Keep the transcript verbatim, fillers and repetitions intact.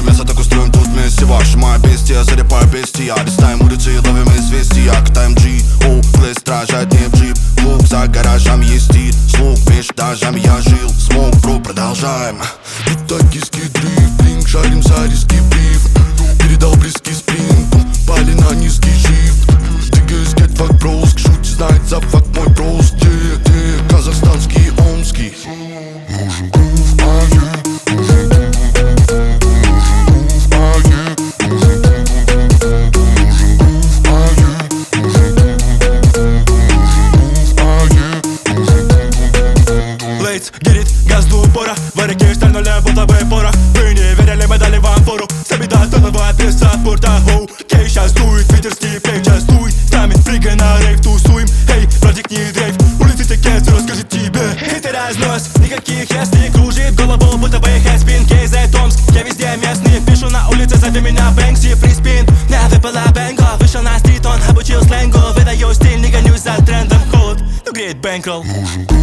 вместо так устроим тут вместе. Ваши моя бестия, залипаю бестия. Листаем улицы и ловим известия. Катаем джи, о, плей стражает не в джип. Лук за гаражами есть стиль. Слуг меж этажами я жил. Смог, бро, продолжаем. Тут токийский дрифт, блинк, шарим за риски бриф. Передал близкий спринт, пали на низкий шифт. Двигаюсь, get fuck bros, шути знает за факт мой брост. Где, где, казахстанский, омский. Нужен грув, а я, нужен грув, а я, нужен грув, а я, нужен грув, а я, нужен грув. Лейтс, герит, газ до упора. Варики штальнули, будто бы порох. Вы не верили, мы дали вам фору. Сабида, тоновая пьеса от порта. Хоу, кей сейчас дует, питерский пей, частуй. С нами прыгай на рейв, тусуем. Эй, братик, не дрейф. Улицы текет, расскажет тебе. Хиты разнос, никаких если кружит голову, будто бы хэспин. Кей за Томск, я везде местный. Пишу на улице, зови меня Бэнкси. Фриспин, не выпала бэнго. Вышел на стрит, он обучил сленгу. Выдаю стиль, не гонюсь за трендом. Холод, но греет бэнкролл.